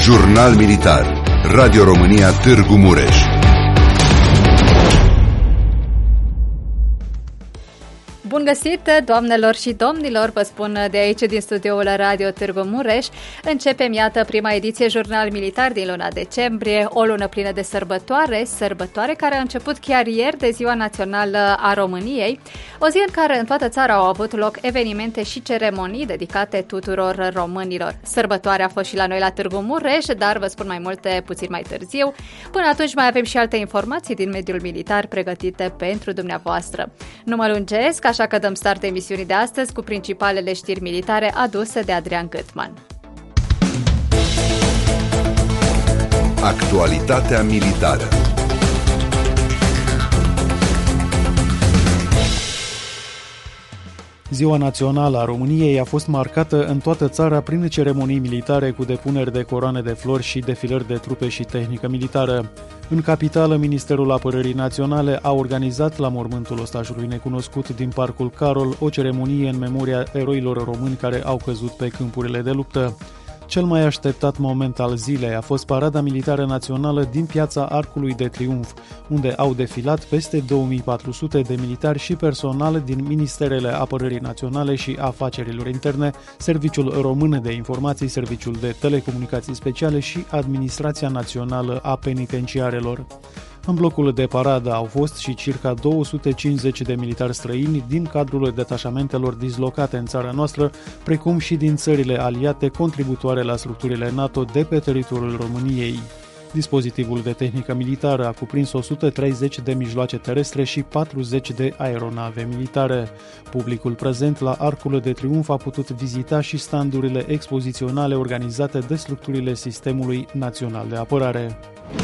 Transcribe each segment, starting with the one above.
Jurnal Militar. Radio România Târgu Mureș. Bun găsit, doamnelor și domnilor, vă spun de aici din studioul Radio Târgu Mureș. Începem, iată, prima ediție Jurnal Militar din luna decembrie, o lună plină de sărbătoare care a început chiar ieri de Ziua Națională a României, o zi în care în toată țara au avut loc evenimente și ceremonii dedicate tuturor românilor. Sărbătoarea a fost și la noi la Târgu Mureș, dar vă spun mai multe puțin mai târziu. Până atunci mai avem și alte informații din mediul militar pregătite pentru dumneavoastră. Nu mă lungesc, așa că dăm start emisiunii de astăzi cu principalele știri militare aduse de Adrian Gâtman. Actualitatea militară. Ziua Națională a României a fost marcată în toată țara prin ceremonii militare cu depuneri de coroane de flori și defilări de trupe și tehnică militară. În capitală, Ministerul Apărării Naționale a organizat la mormântul ostajului necunoscut din Parcul Carol o ceremonie în memoria eroilor români care au căzut pe câmpurile de luptă. Cel mai așteptat moment al zilei a fost Parada Militară Națională din Piața Arcului de Triumf, unde au defilat peste 2400 de militari și personal din Ministerele Apărării Naționale și Afacerilor Interne, Serviciul Român de Informații, Serviciul de Telecomunicații Speciale și Administrația Națională a Penitenciarelor. În blocul de paradă au fost și circa 250 de militari străini din cadrul detașamentelor dislocate în țara noastră, precum și din țările aliate contributoare la structurile NATO de pe teritoriul României. Dispozitivul de tehnică militară a cuprins 130 de mijloace terestre și 40 de aeronave militare. Publicul prezent la Arcul de Triumf a putut vizita și standurile expoziționale organizate de structurile Sistemului Național de Apărare.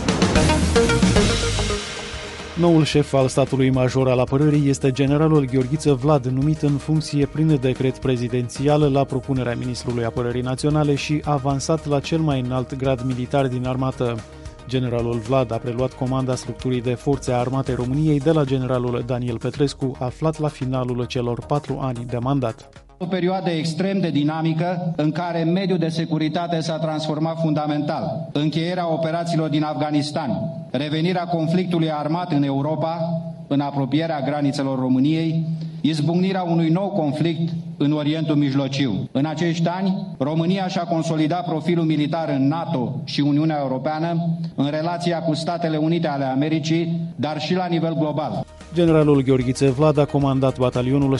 Noul șef al statului major al apărării este generalul Gheorghiță Vlad, numit în funcție prin decret prezidențial la propunerea ministrului apărării naționale și avansat la cel mai înalt grad militar din armată. Generalul Vlad a preluat comanda structurii de forțe armate României de la generalul Daniel Petrescu, aflat la finalul celor 4 ani de mandat. O perioadă extrem de dinamică în care mediul de securitate s-a transformat fundamental. Încheierea operațiilor din Afganistan, revenirea conflictului armat în Europa, în apropierea granițelor României, izbucnirea unui nou conflict în Orientul Mijlociu. În acești ani, România și-a consolidat profilul militar în NATO și Uniunea Europeană, în relația cu Statele Unite ale Americii, dar și la nivel global. Generalul Gheorghiță Vlad a comandat batalionul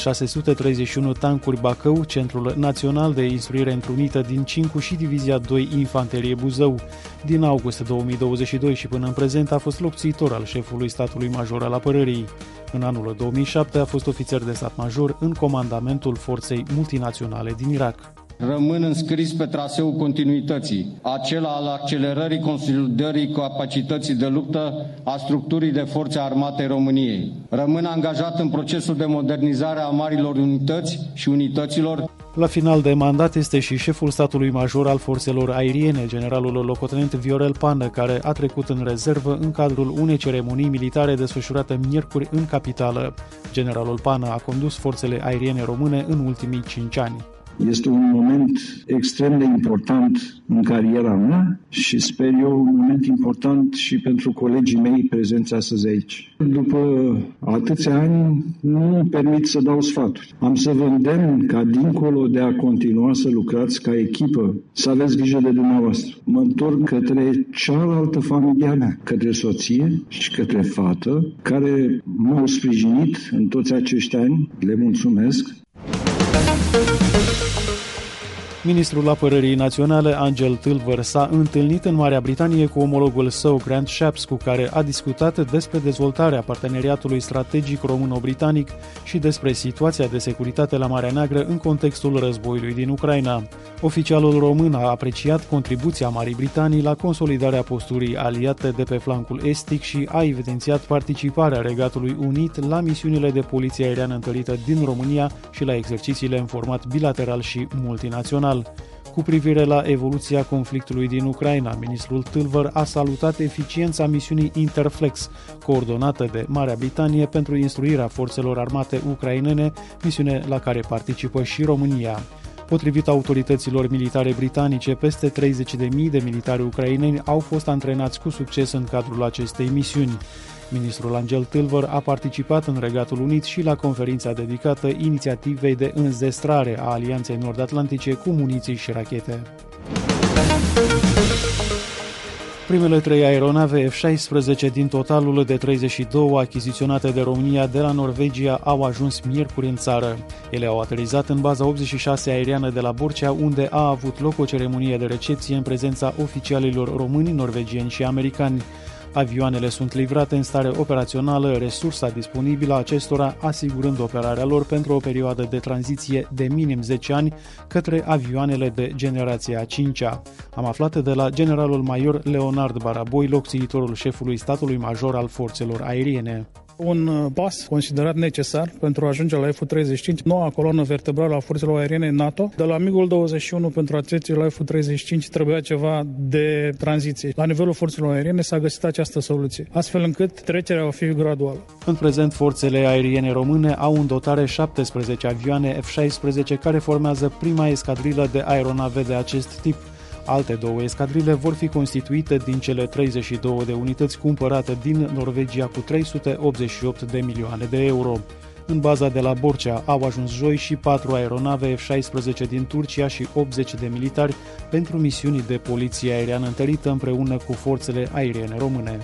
631 tancuri Bacău, Centrul Național de Instruire Întrunită din Cincu și Divizia 2 Infanterie Buzău. Din august 2022 și până în prezent a fost locțitor al șefului statului major al apărării. În anul 2007 a fost ofițer de stat major în comandamentul forței multinaționale din Irak. Rămân înscris pe traseul continuității, acela al accelerării consolidării capacității de luptă a structurii de forțe armate României. Rămân angajat în procesul de modernizare a marilor unități și unităților. La final de mandat este și șeful statului major al forțelor aeriene, generalul locotenent Viorel Pană, care a trecut în rezervă în cadrul unei ceremonii militare desfășurate miercuri în capitală. Generalul Pană a condus forțele aeriene române în ultimii 5 ani. Este un moment extrem de important în cariera mea și sper eu un moment important și pentru colegii mei prezenți astăzi aici. După atâția ani nu îmi permit să dau sfaturi. Am să vă îndemn ca dincolo de a continua să lucrați ca echipă, să aveți grijă de dumneavoastră. Mă întorc către cealaltă familia mea, către soție și către fată, care m-au sprijinit în toți acești ani. Le mulțumesc. Ministrul Apărării Naționale, Angel Tâlvăr, s-a întâlnit în Marea Britanie cu omologul său, Grant Shapps, cu care a discutat despre dezvoltarea parteneriatului strategic româno-britanic și despre situația de securitate la Marea Neagră în contextul războiului din Ucraina. Oficialul român a apreciat contribuția Marii Britanii la consolidarea posturii aliate de pe flancul estic și a evidențiat participarea Regatului Unit la misiunile de poliție aeriană întărită din România și la exercițiile în format bilateral și multinațional. Cu privire la evoluția conflictului din Ucraina, ministrul Tâlvăr a salutat eficiența misiunii Interflex, coordonată de Marea Britanie pentru instruirea forțelor armate ucrainene, misiune la care participă și România. Potrivit autorităților militare britanice, peste 30.000 de militari ucraineni au fost antrenați cu succes în cadrul acestei misiuni. Ministrul Angel Tâlvăr a participat în Regatul Unit și la conferința dedicată inițiativei de înzestrare a Alianței Nord-Atlantice cu muniții și rachete. Primele 3 aeronave F-16 din totalul de 32 achiziționate de România de la Norvegia au ajuns miercuri în țară. Ele au aterizat în baza 86 aeriană de la Borcea, unde a avut loc o ceremonie de recepție în prezența oficialilor români, norvegieni și americani. Avioanele sunt livrate în stare operațională, resursa disponibilă a acestora asigurând operarea lor pentru o perioadă de tranziție de minim 10 ani către avioanele de generația 5-a. Am aflat de la generalul major Leonard Baraboi, locțiitorul șefului statului major al forțelor aeriene. Un pas considerat necesar pentru a ajunge la F-35, noua coloană vertebrală a forțelor aeriene NATO. De la MiG-21 pentru a trece la F-35 trebuia ceva de tranziție. La nivelul forțelor aeriene s-a găsit această soluție, astfel încât trecerea va fi graduală. În prezent, forțele aeriene române au în dotare 17 avioane F-16 care formează prima escadrilă de aeronave de acest tip. Alte 2 escadrile vor fi constituite din cele 32 de unități cumpărate din Norvegia cu 388 de milioane de euro. În baza de la Borcea au ajuns joi și 4 aeronave F-16 din Turcia și 80 de militari pentru misiuni de poliție aeriană întărită împreună cu forțele aeriene române.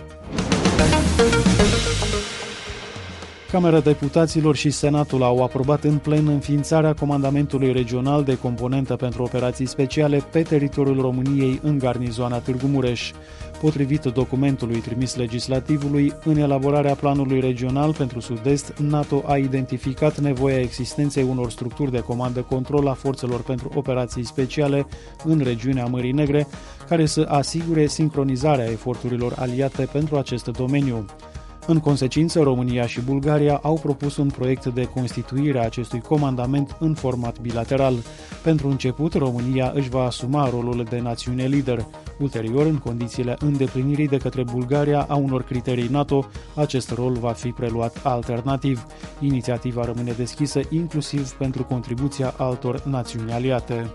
Camera Deputaților și Senatul au aprobat în plen înființarea Comandamentului Regional de Componentă pentru Operații Speciale pe teritoriul României în garnizoana Târgu Mureș. Potrivit documentului trimis legislativului, în elaborarea planului regional pentru Sud-Est, NATO a identificat nevoia existenței unor structuri de comandă-control a forțelor pentru operații speciale în regiunea Mării Negre, care să asigure sincronizarea eforturilor aliate pentru acest domeniu. În consecință, România și Bulgaria au propus un proiect de constituire a acestui comandament în format bilateral. Pentru început, România își va asuma rolul de națiune lider. Ulterior, în condițiile îndeplinirii de către Bulgaria a unor criterii NATO, acest rol va fi preluat alternativ. Inițiativa rămâne deschisă inclusiv pentru contribuția altor națiuni aliate.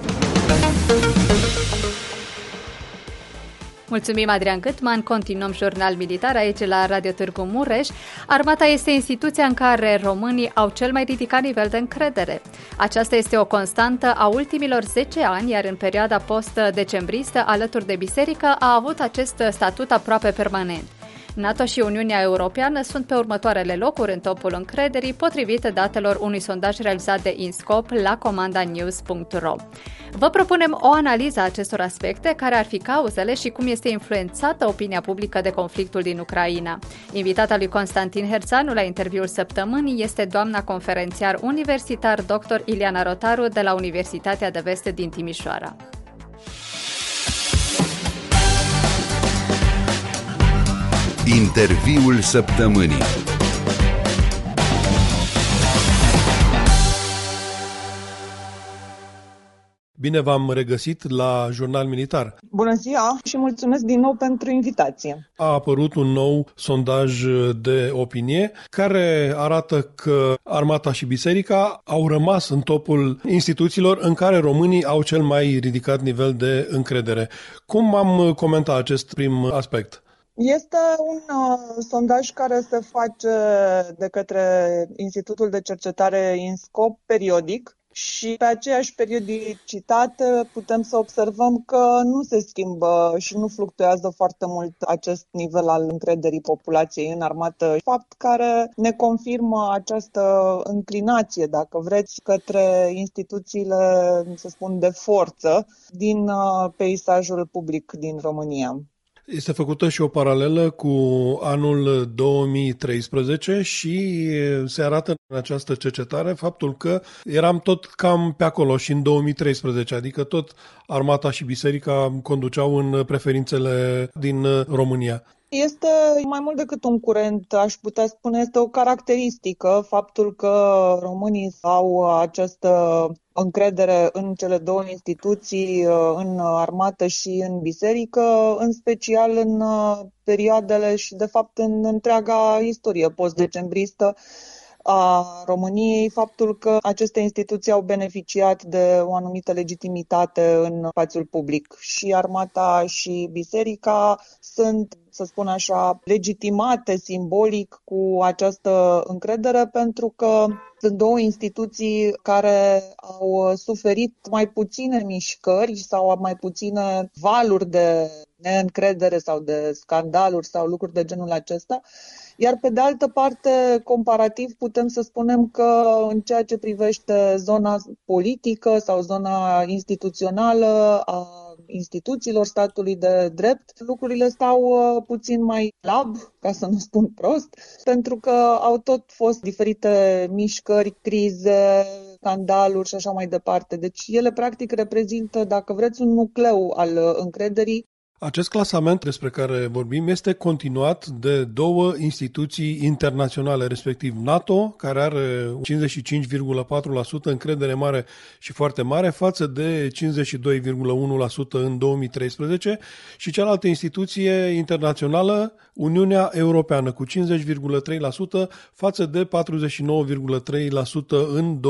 Mulțumim, Adrian Gâtman. Continuăm jurnal militar aici la Radio Târgu Mureș. Armata este instituția în care românii au cel mai ridicat nivel de încredere. Aceasta este o constantă a ultimilor 10 ani, iar în perioada post-decembristă, alături de biserică, a avut acest statut aproape permanent. NATO și Uniunea Europeană sunt pe următoarele locuri în topul încrederii, potrivit datelor unui sondaj realizat de INSCOP la comandanews.ro. Vă propunem o analiză a acestor aspecte, care ar fi cauzele și cum este influențată opinia publică de conflictul din Ucraina. Invitata lui Constantin Herțanu la interviul săptămânii este doamna conferențiar universitar dr. Iliana Rotaru de la Universitatea de Vest din Timișoara. Interviul săptămânii. Bine v-am regăsit la Jurnal Militar. Bună ziua și mulțumesc din nou pentru invitație. A apărut un nou sondaj de opinie care arată că armata și biserica au rămas în topul instituțiilor în care românii au cel mai ridicat nivel de încredere. Cum am comentat acest prim aspect? Este un sondaj care se face de către Institutul de Cercetare INSCOP periodic și pe aceeași periodicitate putem să observăm că nu se schimbă și nu fluctuează foarte mult acest nivel al încrederii populației în armată, fapt care ne confirmă această înclinație, dacă vreți, către instituțiile, să spun, de forță din peisajul public din România. Este făcută și o paralelă cu anul 2013 și se arată în această cercetare faptul că eram tot cam pe acolo și în 2013, adică tot armata și biserica conduceau în preferințele din România. Este mai mult decât un curent, aș putea spune, este o caracteristică faptul că românii au această încredere în cele două instituții, în armată și în biserică, în special în perioadele și, de fapt, în întreaga istorie post-decembristă, a României faptul că aceste instituții au beneficiat de o anumită legitimitate în spațiul public. Și armata și biserica sunt, să spun așa, legitimate simbolic cu această încredere, pentru că sunt două instituții care au suferit mai puține mișcări sau mai puține valuri de neîncredere sau de scandaluri sau lucruri de genul acesta. Iar pe de altă parte, comparativ, putem să spunem că în ceea ce privește zona politică sau zona instituțională a instituțiilor statului de drept, lucrurile stau puțin mai slab, ca să nu spun prost, pentru că au tot fost diferite mișcări, crize, scandaluri și așa mai departe. Deci ele practic reprezintă, dacă vreți, un nucleu al încrederii. Acest clasament despre care vorbim este continuat de două instituții internaționale, respectiv NATO, care are 55,4% încredere mare și foarte mare, față de 52,1% în 2013, și cealaltă instituție internațională, Uniunea Europeană, cu 50,3% față de 49,3% în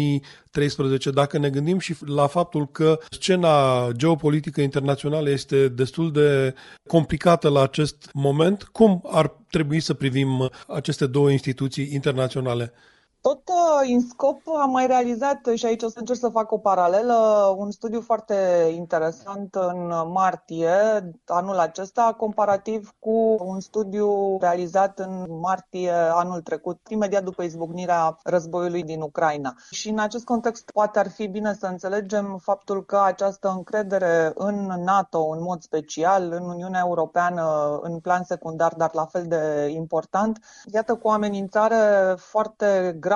2013. Dacă ne gândim și la faptul că scena geopolitică internațională este destul de complicată la acest moment, cum ar trebui să privim aceste două instituții internaționale? Tot INSCOP a mai realizat, și aici o să încerc să fac o paralelă, un studiu foarte interesant în martie anul acesta, comparativ cu un studiu realizat în martie anul trecut, imediat după izbucnirea războiului din Ucraina. Și în acest context poate ar fi bine să înțelegem faptul că această încredere în NATO, în mod special, în Uniunea Europeană, în plan secundar, dar la fel de important, iată, cu o amenințare foarte gravă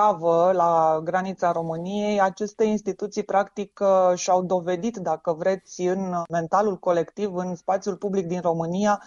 la granița României, aceste instituții practic și-au dovedit, dacă vreți, în mentalul colectiv, în spațiul public din România,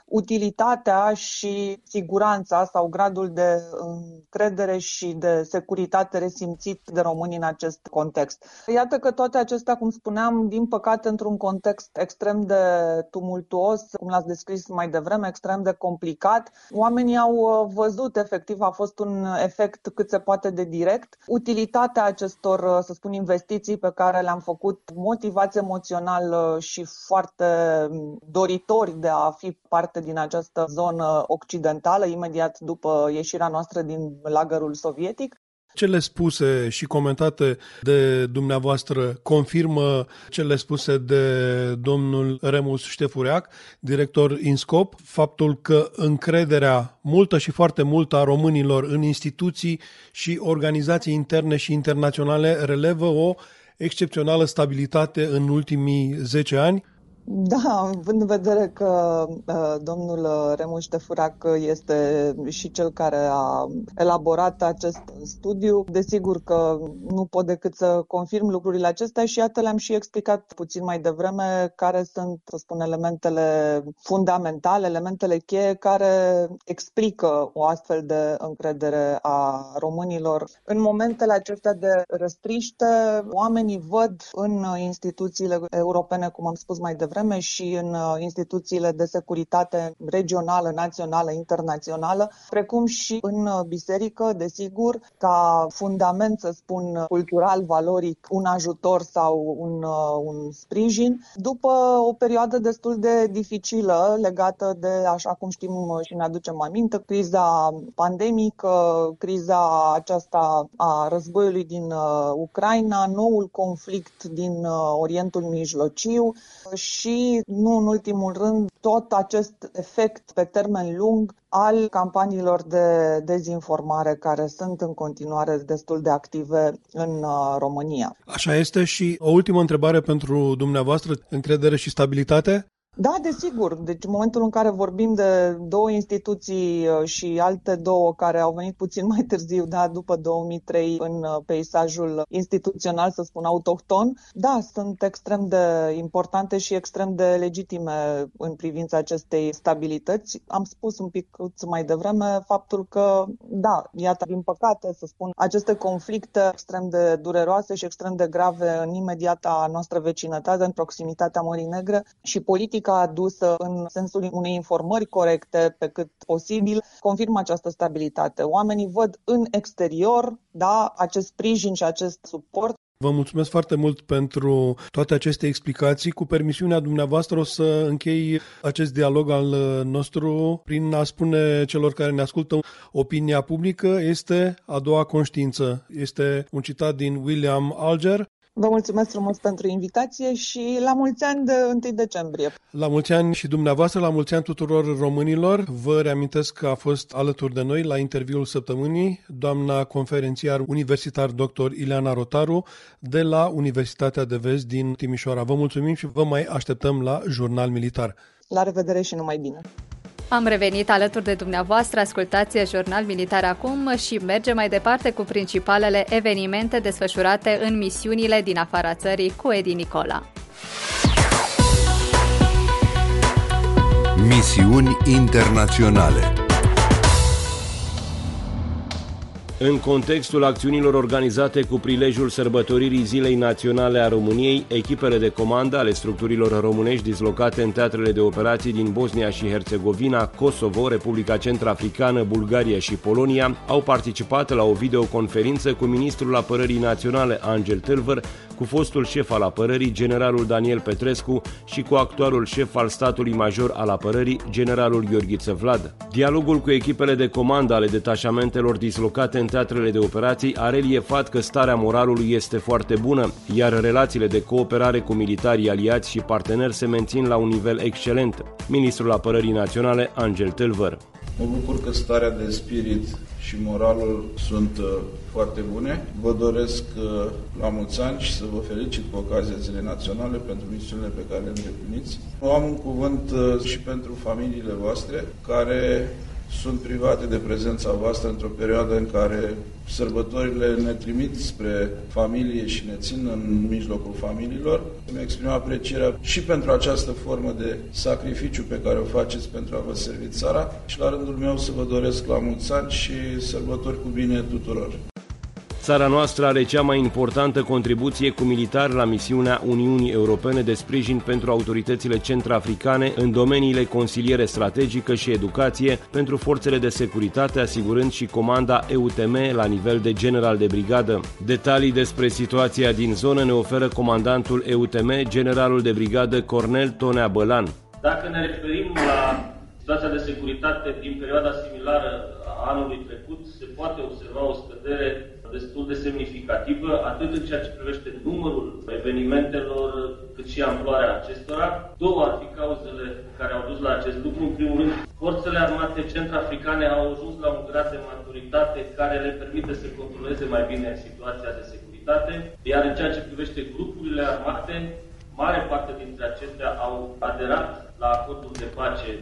utilitatea și siguranța sau gradul de încredere și de securitate resimțit de români în acest context. Iată că toate acestea, cum spuneam, din păcate, într-un context extrem de tumultuos, cum l-ați descris mai devreme, extrem de complicat, oamenii au văzut, efectiv, a fost un efect cât se poate de direct, utilitatea acestor, să spun, investiții pe care le-am făcut, motivați emoțional și foarte doritori de a fi parte din această zonă occidentală, imediat după ieșirea noastră din lagărul sovietic. Cele spuse și comentate de dumneavoastră confirmă cele spuse de domnul Remus Ștefureac, director INSCOP, faptul că încrederea multă și foarte multă a românilor în instituții și organizații interne și internaționale relevă o excepțională stabilitate în ultimii 10 ani? Da, având în vedere că domnul Remus Ștefureac este și cel care a elaborat acest studiu, desigur că nu pot decât să confirm lucrurile acestea și iată le-am și explicat puțin mai devreme care sunt, să spun, elementele fundamentale, elementele cheie care explică o astfel de încredere a românilor. În momentele acestea de răstriște, oamenii văd în instituțiile europene, cum am spus mai devreme, și în instituțiile de securitate regională, națională, internațională, precum și în biserică, desigur, ca fundament, să spun, cultural, valoric, un ajutor sau un sprijin, după o perioadă destul de dificilă legată de, așa cum știm și ne aducem aminte, criza pandemică, criza aceasta a războiului din Ucraina, noul conflict din Orientul Mijlociu și, nu în ultimul rând, tot acest efect pe termen lung al campaniilor de dezinformare care sunt în continuare destul de active în România. Așa este. Și o ultimă întrebare pentru dumneavoastră, încredere și stabilitate? Da, desigur. Deci în momentul în care vorbim de două instituții și alte două care au venit puțin mai târziu, da, după 2003 în peisajul instituțional, să spun, autohton, da, sunt extrem de importante și extrem de legitime în privința acestei stabilități. Am spus un pic mai devreme faptul că, da, iată, din păcate, să spun, aceste conflicte extrem de dureroase și extrem de grave în imediata noastră vecinătate, în proximitatea Mării Negre, și politica politica adusă în sensul unei informări corecte pe cât posibil confirmă această stabilitate. Oamenii văd în exterior, da, acest sprijin și acest suport. Vă mulțumesc foarte mult pentru toate aceste explicații. Cu permisiunea dumneavoastră o să închei acest dialog al nostru prin a spune celor care ne ascultă: opinia publică este a doua conștiință. Este un citat din William Alger. Vă mulțumesc frumos pentru invitație și la mulți ani de 1 decembrie. La mulți ani și dumneavoastră, la mulți ani tuturor românilor. Vă reamintesc că a fost alături de noi la interviul săptămânii doamna conferențiar universitar dr. Ileana Rotaru de la Universitatea de Vest din Timișoara. Vă mulțumim și vă mai așteptăm la Jurnal Militar. La revedere și numai bine! Am revenit alături de dumneavoastră, ascultați Jurnal Militar acum și mergem mai departe cu principalele evenimente desfășurate în misiunile din afara țării cu Edi Nicola. Misiuni internaționale. În contextul acțiunilor organizate cu prilejul sărbătoririi Zilei Naționale a României, echipele de comandă ale structurilor românești dislocate în teatrele de operații din Bosnia și Herțegovina, Kosovo, Republica Centrafricană, Bulgaria și Polonia au participat la o videoconferință cu ministrul Apărării Naționale Angel Tâlvăr, cu fostul șef al apărării, generalul Daniel Petrescu, și cu actualul șef al statului major al apărării, generalul Gheorghiță Vlad. Dialogul cu echipele de comandă ale detașamentelor dislocate în teatrele de operații a reliefat că starea moralului este foarte bună, iar relațiile de cooperare cu militarii aliați și parteneri se mențin la un nivel excelent. Ministrul Apărării Naționale Angel Tâlvăr. Mă bucur că starea de spirit și moralul sunt foarte bune. Vă doresc la mulți ani și să vă felicit cu ocazia Zilei Naționale pentru misiunile pe care le îndepliniți. Am un cuvânt și pentru familiile voastre care sunt private de prezența voastră într-o perioadă în care sărbătorile ne trimit spre familie și ne țin în mijlocul familiilor. Îmi exprim aprecierea și pentru această formă de sacrificiu pe care o faceți pentru a vă servi țara și la rândul meu să vă doresc la mulți ani și sărbători cu bine tuturor. Țara noastră are cea mai importantă contribuție cu militari la misiunea Uniunii Europene de sprijin pentru autoritățile centrafricane în domeniile consiliere strategică și educație pentru forțele de securitate, asigurând și comanda EUTM la nivel de general de brigadă. Detalii despre situația din zonă ne oferă comandantul EUTM, generalul de brigadă Cornel Tonea Bălan. Dacă ne referim la situația de securitate din perioada similară a anului trecut, se poate observa o scădere destul de semnificativă, atât în ceea ce privește numărul evenimentelor, cât și amploarea acestora. Două ar fi cauzele care au dus la acest lucru. În primul rând, forțele armate centrafricane au ajuns la un grad de maturitate care le permite să controleze mai bine situația de securitate, iar în ceea ce privește grupurile armate, mare parte dintre acestea au aderat la acordul de pace.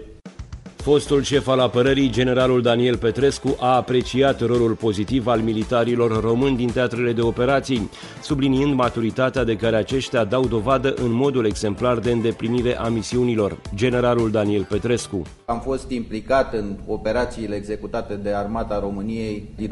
Fostul șef al apărării, generalul Daniel Petrescu, a apreciat rolul pozitiv al militarilor români din teatrele de operații, subliniind maturitatea de care aceștia dau dovadă în modul exemplar de îndeplinire a misiunilor. Generalul Daniel Petrescu. Am fost implicat în operațiile executate de Armata României din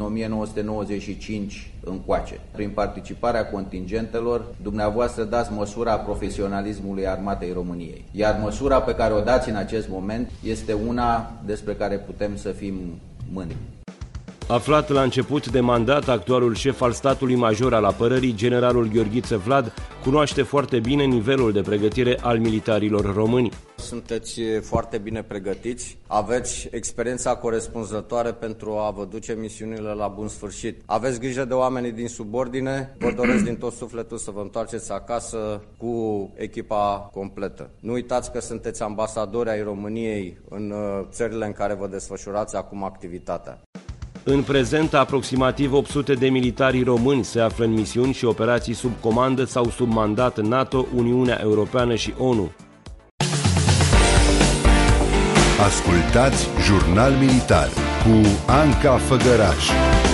1995 încoace. Prin participarea contingentelor, dumneavoastră dați măsura profesionalismului Armatei României. Iar măsura pe care o dați în acest moment este una despre care putem să fim mândri. Aflat la început de mandat, actualul șef al statului major al apărării, generalul Gheorghiță Vlad, cunoaște foarte bine nivelul de pregătire al militarilor români. Sunteți foarte bine pregătiți, aveți experiența corespunzătoare pentru a vă duce misiunile la bun sfârșit. Aveți grijă de oamenii din subordine, vă doresc din tot sufletul să vă întoarceți acasă cu echipa completă. Nu uitați că sunteți ambasadori ai României în țările în care vă desfășurați acum activitatea. În prezent, aproximativ 800 de militari români se află în misiuni și operații sub comandă sau sub mandat NATO, Uniunea Europeană și ONU. Ascultați Jurnal Militar cu Anca Făgăraș.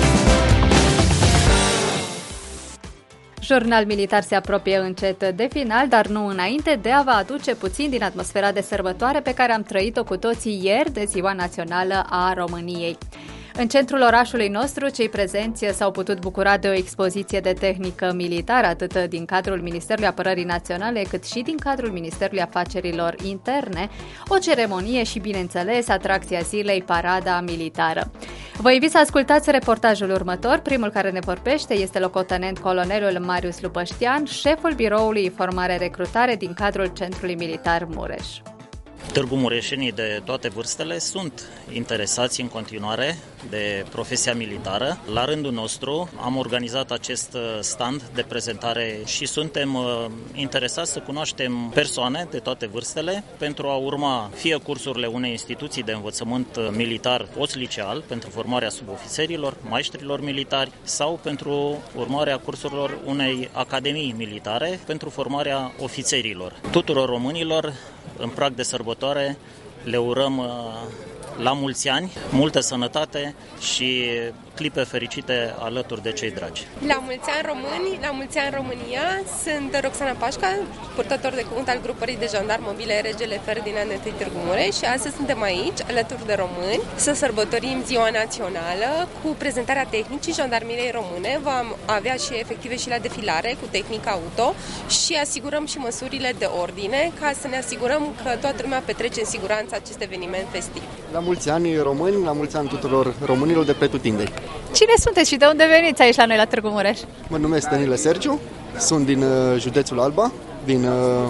Jurnal Militar se apropie încet de final, dar nu înainte de a vă aduce puțin din atmosfera de sărbătoare pe care am trăit-o cu toții ieri de Ziua Națională a României. În centrul orașului nostru, cei prezenți s-au putut bucura de o expoziție de tehnică militară, atât din cadrul Ministerului Apărării Naționale, cât și din cadrul Ministerului Afacerilor Interne, o ceremonie și, bineînțeles, atracția zilei, parada militară. Vă invit să ascultați reportajul următor. Primul care ne vorbește este locotenent colonelul Marius Lupăștean, șeful biroului Informare-Recrutare din cadrul Centrului Militar Mureș. Târgumureșenii de toate vârstele sunt interesați în continuare de profesia militară. La rândul nostru am organizat acest stand de prezentare și suntem interesați să cunoaștem persoane de toate vârstele pentru a urma fie cursurile unei instituții de învățământ militar post-liceal pentru formarea subofițerilor, maestrilor militari sau pentru urmarea cursurilor unei academii militare pentru formarea ofițerilor. Tuturor românilor în prag de sărbătoare le urăm la mulți ani, multă sănătate și clipe fericite alături de cei dragi. La mulți ani români, la mulți ani România, sunt Roxana Pașca, purtător de cuvânt al grupării de jandarmi mobile Regele Ferdinand I Târgu Mureș și astăzi suntem aici, alături de români, să sărbătorim Ziua Națională cu prezentarea tehnicii jandarmeriei române. Vom avea și efective și la defilare cu tehnica auto și asigurăm și măsurile de ordine ca să ne asigurăm că toată lumea petrece în siguranță acest eveniment festiv. La mulți ani români, la mulți ani tuturor românilor de pretutindeni. Cine sunteți și de unde veniți aici la noi la Târgu Mureș? Mă numesc Danilă Sergiu, sunt din județul Alba, din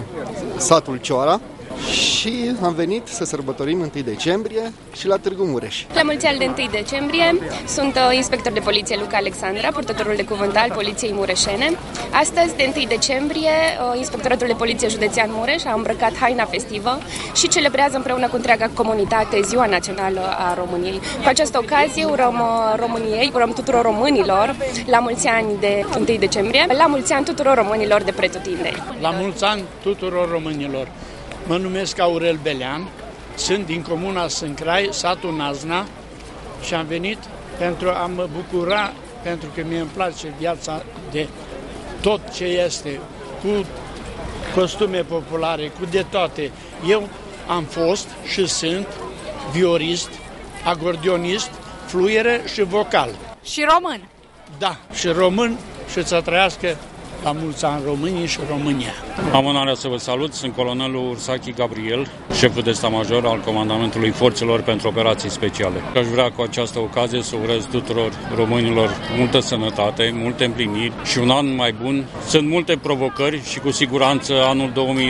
satul Cioara și am venit să sărbătorim 1 decembrie și la Târgu Mureș. La mulți ani de 1 decembrie sunt inspector de poliție Luca Alexandra, purtătorul de cuvânt al Poliției Mureșene. Astăzi, de 1 decembrie, Inspectoratul de Poliție Județean Mureș a îmbrăcat haina festivă și celebrează împreună cu întreaga comunitate Ziua Națională a României. Cu această ocazie urăm României, urăm tuturor românilor la mulți ani de 1 decembrie, la mulți ani tuturor românilor de pretutindeni. La mulți ani tuturor românilor. Mă numesc Aurel Belean, sunt din comuna Sâncrai, satul Nazna și am venit pentru a mă bucura, pentru că mie îmi place viața de tot ce este, cu costume populare, cu de toate. Eu am fost și sunt viorist, agordionist, fluiere și vocal. Și român? Da, și român și să trăiască la mulți ani românii și România. Am onoarea să vă salut, sunt colonelul Ursachi Gabriel, șeful de stat-major al Comandamentului Forțelor pentru Operații Speciale. Aș vrea cu această ocazie să urez tuturor românilor multă sănătate, multe împliniri și un an mai bun. Sunt multe provocări și cu siguranță anul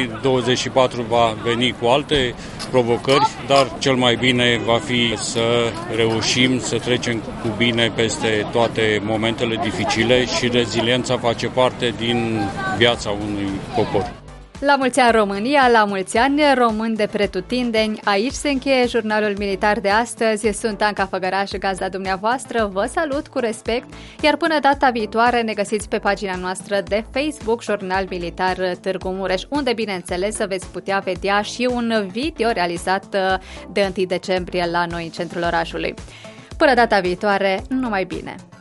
2024 va veni cu alte provocări, dar cel mai bine va fi să reușim să trecem cu bine peste toate momentele dificile și reziliența face parte din viața unui popor. La mulți ani România, la mulți ani români de pretutindeni. Aici se încheie jurnalul militar de astăzi. Sunt Anca Făgăraș, gazda dumneavoastră. Vă salut cu respect, iar până data viitoare ne găsiți pe pagina noastră de Facebook, Jurnal Militar Târgu Mureș, unde, bineînțeles, veți putea vedea și un video realizat de 1 decembrie la noi în centrul orașului. Până data viitoare, numai bine!